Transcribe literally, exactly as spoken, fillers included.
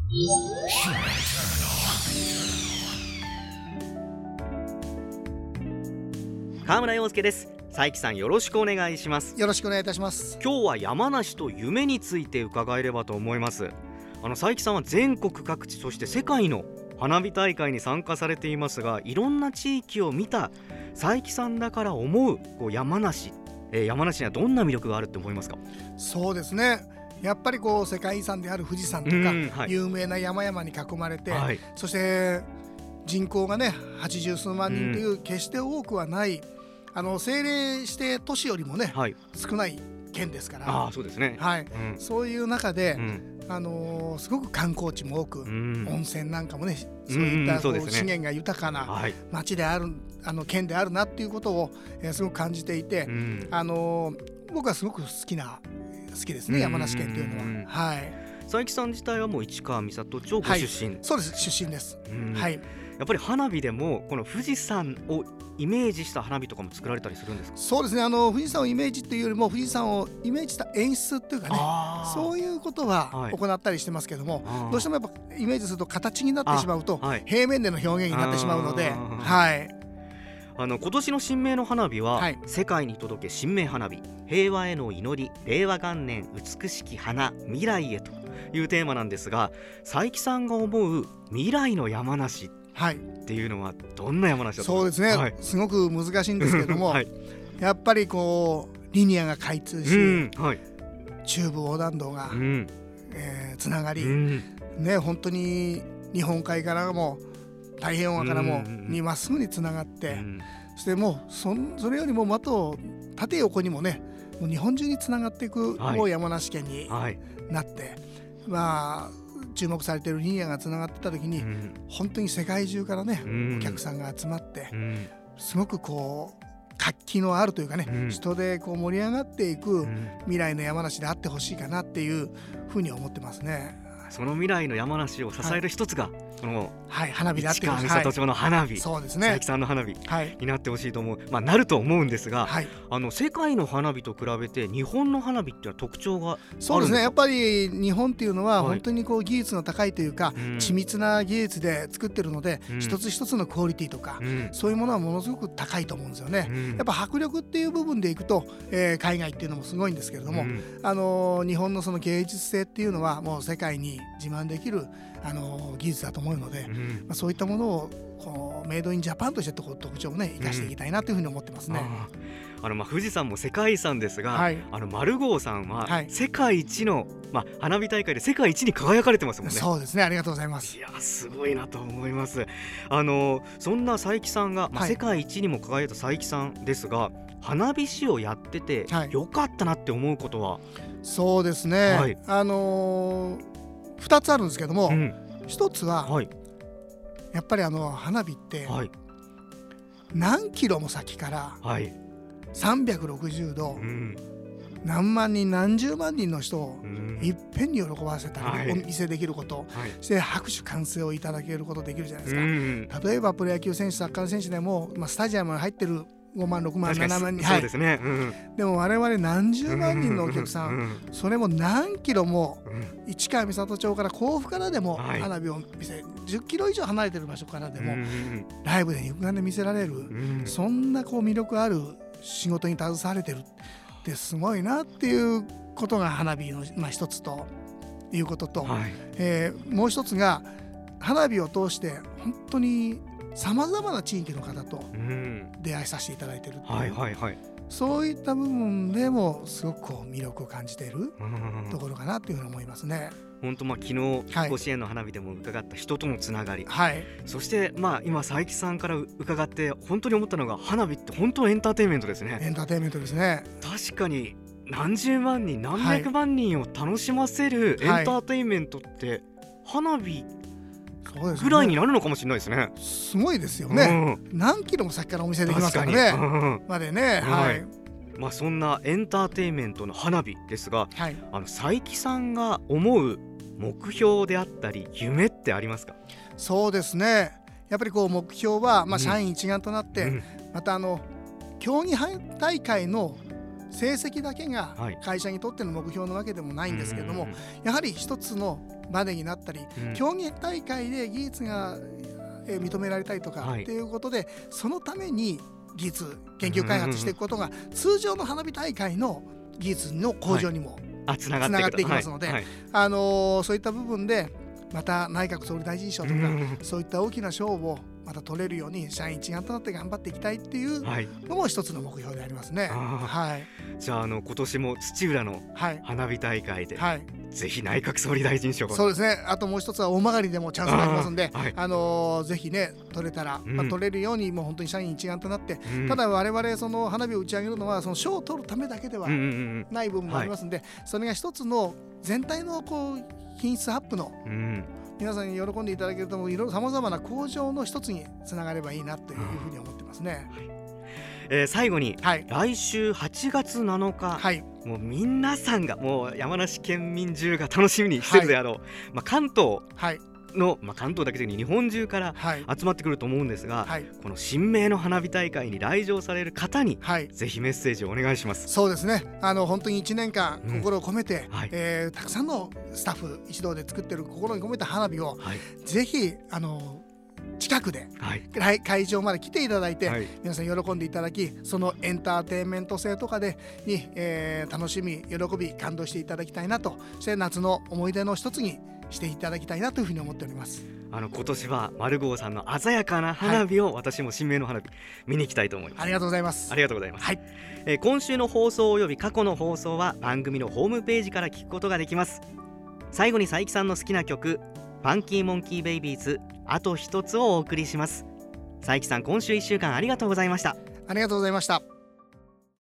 川村陽介です。佐伯さん、よろしくお願いします。 よろしくお願いいたします。 今日は山梨と夢について伺えればと思います。あの佐伯さんは全国各地、そして世界の花火大会に参加されていますが、いろんな地域を見た佐伯さんだから思う、こう山梨、えー、山梨にはどんな魅力があるって思いますか？ そうですね、やっぱりこう世界遺産である富士山とか、はい、有名な山々に囲まれて、はい、そして人口がねはちじゅうすうまんにんという決して多くはない、あの政令指定都市よりもね、はい、少ない県ですから。 あ、そうですね、 はい、うん、そういう中で、 うん、 あのー、すごく観光地も多く、うん、温泉なんかもね、そういったこう、うん、ね、資源が豊かな町である、はい、あの県であるなっていうことを、えー、すごく感じていて、うん、あのー、僕はすごく好きな好きですね、山梨県というのは。はい、 佐伯さん自体はもう市川三郷町ご出身、 はい、そうです、出身です。うん、はい、 やっぱり花火でもこの富士山をイメージした花火とかも作られたりするんですか？ そうですね、あの富士山をイメージというよりも富士山をイメージした演出っていうかね、そういうことは行ったりしてますけども、はい、どうしてもやっぱイメージすると形になってしまうと、はい、平面での表現になってしまうので、はい、 あの今年の新名の花火は、はい、世界に届け新名花火、平和への祈り、令和元年美しき花、未来へというテーマなんですが、佐伯さんが思う未来の山梨っていうのはどんな山梨だと思いますか？ そうですね、はい、すごく難しいんですけども、はい、やっぱりこうリニアが開通し、うん、はい、中部横断道が、うん、えー、つながり、うん、ね、本当に日本海からも太平洋側からもにまっすぐにつながって、うん、そしてもう そ, それよりもあと縦横にもね、もう日本中につながっていく、はい、もう山梨県になって、はい、まあ注目されているリニアがつながってた時に、うん、本当に世界中からね、うん、お客さんが集まって、うん、すごくこう活気のあるというかね、うん、人でこう盛り上がっていく未来の山梨であってほしいかなっていうふうに思ってますね。 その未来の山梨を支える一つが、はい、この、 はい、花火であって市川三郷町の花火、はい、 そうですね、 佐伯さんの花火、はい、になってほしいと思う、まあ、なると思うんですが、はい、あの世界の花火と比べて日本の花火っていうのは特徴があるんですか？ そうですね、やっぱり日本っていうのは本当にこう技術の高いというか、はい、緻密な技術で作ってるので、うん、一つ一つのクオリティとか、うん、そういうものはものすごく高いと思うんですよね、うん、やっぱ迫力っていう部分でいくと、えー、海外っていうのもすごいんですけれども、うん、あのー、日本のその芸術性っていうのはもう世界に自慢できるあの技術だと思うので、うん、まあ、そういったものをこうメイドインジャパンとして特徴をね生かしていきたいなというふうに思ってますね、うん、 ああのまあ富士山も世界遺産ですが、はい、あの丸郷さんは世界一の、まあ、花火大会で世界一に輝かれてますもんね。 そうですね、ありがとうございます。 いやすごいなと思います。あのそんな佐伯さんが、まあ、世界一にも輝いた佐伯さんですが、はい、花火師をやっててよかったなって思うことは？ そうですね、はい、あのー、ふたつあるんですけども、うん、ひとつは、はい、やっぱりあの花火って、はい、何キロも先からさんびゃくろくじゅうど、うん、何万人何十万人の人をいっぺんに喜ばせたり、はい、お見せできること、はい、して拍手歓声をいただけることできるじゃないですか、うん、例えばプロ野球選手、サッカー選手でも、まあ、スタジアムに入ってるごまんろくまんななまんにん、 そうですね、うん、 でも我々何十万人のお客さん、うん、それも何キロも、うん、市川三郷町から甲府からでも花火を見せ、はい、じゅっキロ以上離れてる場所からでも、うん、ライブで肉眼で見せられる、うん、そんなこう魅力ある仕事に携われてるってすごいなっていうことが花火の、まあ、一つということと、はい、えー、もう一つが花火を通して本当にさまざまな地域の方と出会いさせていただいているっていう、はいはいはい、そういった部分でもすごくこう魅力を感じているところかなというふうに思いますね。 本当、まあ昨日甲子園の花火でも伺った人とのつながり、はい、そしてまあ今佐伯さんから伺って本当に思ったのが、花火って本当のエンターテインメントですね。 エンターテインメントですね。 確かに何十万人何百万人を楽しませるエンターテインメントって花火ぐらいになるのかもしれないですね。 すごいですよね、うん、何キロも先からお見せできますからね、うん、までね、はい、 まあ、そんなエンターテインメントの花火ですが、はい、あの佐伯さんが思う目標であったり夢ってありますか？ そうですね、やっぱりこう目標は、まあ、社員一丸となって、うん、またあの競技大会の成績だけが会社にとっての目標なわけでもないんですけれども、はい、やはり一つのバネになったり、うん、競技大会で技術が認められたりとかっていうことで、はい、そのために技術研究開発していくことが通常の花火大会の技術の向上にもつながっていきますので、はいはい、あのー、そういった部分でまた内閣総理大臣賞とかそういった大きな賞をまた取れるように社員一丸となって頑張っていきたいっていうのも一つの目標でありますね。 はい、じゃあ、あの今年も土浦の花火大会で、はい、ぜひ内閣総理大臣賞、 そうですね。あともう一つは大曲でもチャンスがありますので、あ、はい、あのー、ぜひね取れたら、うん、まあ、取れるようにもう本当に社員一丸となって、うん、ただ我々その花火を打ち上げるのはその賞を取るためだけではない部分もありますので、はい、それが一つの全体のこう品質アップの、うん、皆さんに喜んでいただけるといろいろさまざまな向上の一つにつながればいいなというふうに思ってますね。 はい、えー、最後に、はい、来週はちがつなのか、はい、もう皆さんがもう山梨県民中が楽しみにしてるであろう、はい、まあ、関東の、まあ、関東だけで日本中から集まってくると思うんですが、はい、この新名の花火大会に来場される方に、はい、ぜひメッセージをお願いします。 そうですね、あの本当にいちねんかん心を込めて、うん、はい、えー、たくさんのスタッフ一同で作っている心に込めた花火を、はい、ぜひあの近くで、はい、会場まで来ていただいて、はい、皆さん喜んでいただき、そのエンターテインメント性とかでに、えー、楽しみ喜び感動していただきたいなと、そして夏の思い出の一つにしていただきたいなというふうに思っております。 あの今年はマルゴーさんの鮮やかな花火を、はい、私も新名の花火見に行きたいと思います。 ありがとうございます。 ありがとうございます。はい、えー、今週の放送および過去の放送は番組のホームページから聞くことができます。最後に佐伯さんの好きな曲、ファンキーモンキーベイビーズあと一つをお送りします。佐伯さん、今週いっしゅうかんありがとうございました。 ありがとうございました。